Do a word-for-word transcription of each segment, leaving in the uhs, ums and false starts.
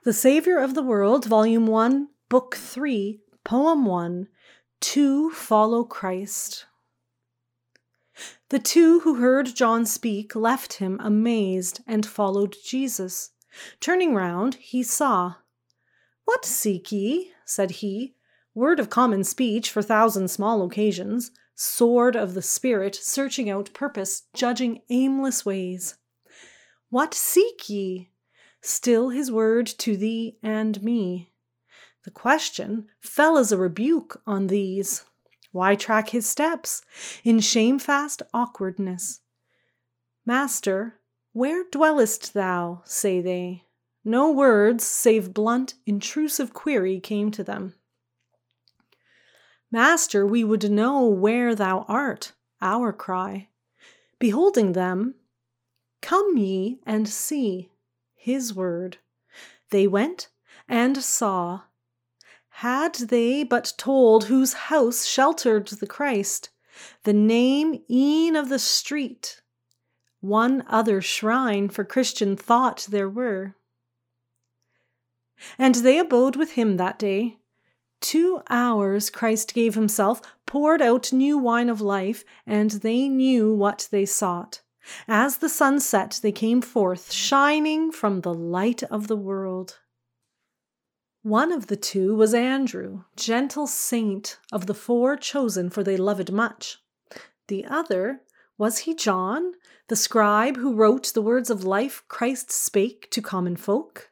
The Savior of the World, Volume one, Book three, Poem one, Two Follow Christ. The two who heard John speak left him amazed and followed Jesus. Turning round, he saw. "What seek ye?" said he. Word of common speech for thousand small occasions. Sword of the Spirit, searching out purpose, judging aimless ways. "What seek ye?" Still his word to thee and me. The question fell as a rebuke on these. Why track his steps in shamefast awkwardness? "Master, where dwellest thou?" say they. No words, save blunt, intrusive query came to them. "Master, we would know where thou art," our cry. Beholding them, "Come ye and see," his word. They went and saw. Had they but told whose house sheltered the Christ, the name e'en of the street, one other shrine for Christian thought there were. And they abode with him that day. Two hours Christ gave himself, poured out new wine of life, and they knew what they sought. As the sun set, they came forth, shining from the light of the world. One of the two was Andrew, gentle saint of the four chosen, for they loved much. The other, was he John, the scribe who wrote the words of life Christ spake to common folk?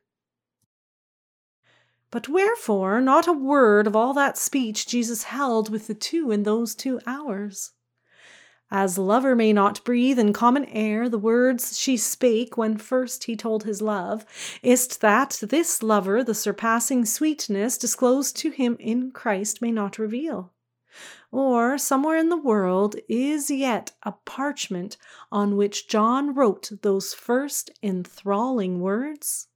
But wherefore not a word of all that speech Jesus held with the two in those two hours? As lover may not breathe in common air the words she spake when first he told his love, is't that this lover the surpassing sweetness disclosed to him in Christ may not reveal? Or somewhere in the world is yet a parchment on which John wrote those first enthralling words?